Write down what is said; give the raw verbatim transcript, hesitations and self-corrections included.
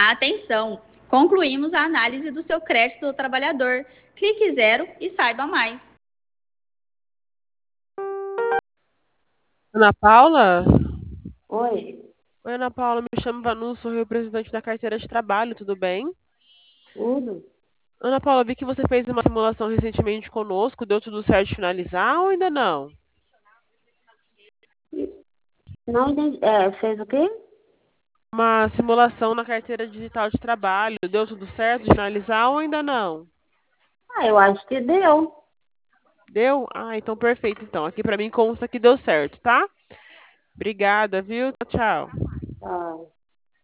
Atenção! Concluímos a análise do seu crédito do trabalhador. Clique zero e saiba mais. Ana Paula? Oi, Oi, Ana Paula, me chamo Vanu, sou representante da carteira de trabalho, tudo bem? tudo? Ana Paula, vi que você fez uma simulação recentemente conosco, deu tudo certo de finalizar ou ainda não? Não entendi. É, fez o quê? Uma simulação na carteira digital de trabalho, deu tudo certo de finalizar ou ainda não? Ah, eu acho que deu. Deu? Ah, então perfeito, então. Aqui pra mim consta que deu certo, tá? Obrigada, viu? Tchau, tchau. Ah.